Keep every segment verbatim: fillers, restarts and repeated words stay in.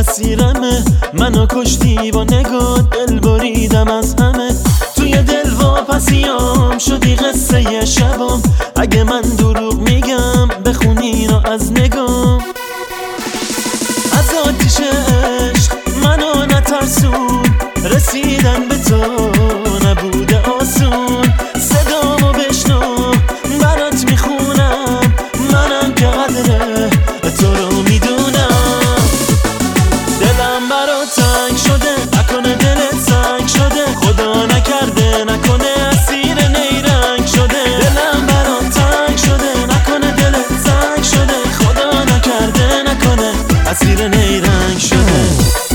اسیرمه، منو کشتی با نگاه، دل بریدم از همه. توی دل واپسیام شدی قصه شبام، اگه من دروغ میگم بخونی رو از نگام. از آتیش عشق منو نترسون، رسیدن به تو نبوده آسون. صدامو بشنو برات میخونم، منم که قدر تو رو میدونم. دلم برات تنگ شده، نکنه دلت سنگ شده، خدا نکرده نکنه اسیر نیرنگ شده. دلم برات تنگ شده، نکنه دلت سنگ شده، خدا نکرده نکنه اسیر نیرنگ شده.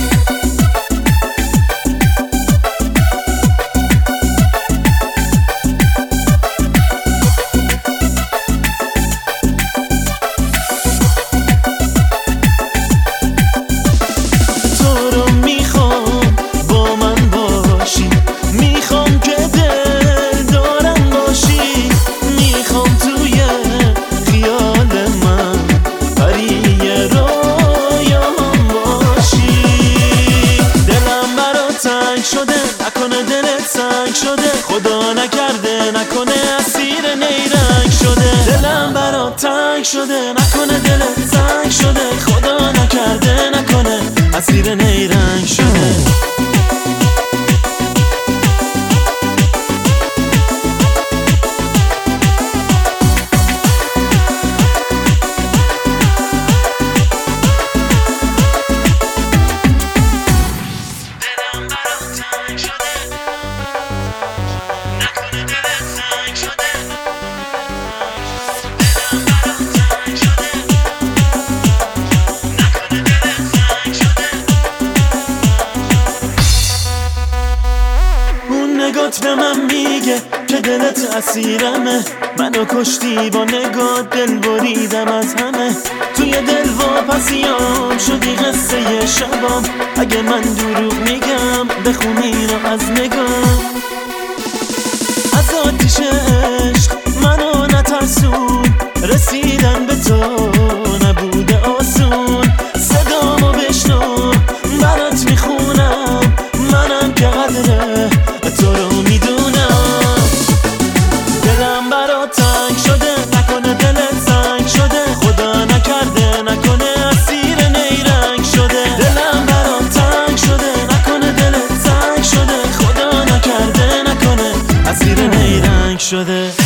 نکنه دلت سنگ شده، خدا نکرده نکنه اسیر نیرنگ شده. دلم برات تنگ شده، نکنه دلت سنگ شده، خدا نکرده نکنه اسیر نیرنگ شده. نگات به من میگه که دلت اسیرمه، منو کشتی با نگاه، دل بریدم از همه. توی دل واپسیام شدی قصه شبام، اگه من دروغ میگم بخونی رو از نگاه. از آتیش عشق منو نترسون، رسیدن به تو نبوده آسون. صدامو بشنو برات میخونم، منم که قدر تو رو میدونم. دلم برات تنگ شده، نکنه دلت سنگ شده، خدا نکرده نکنه اسیر نیرنگ شده. دلم برات تنگ شده، نکنه دلت سنگ شده، خدا نکرده نکنه اسیر نیرنگ شده.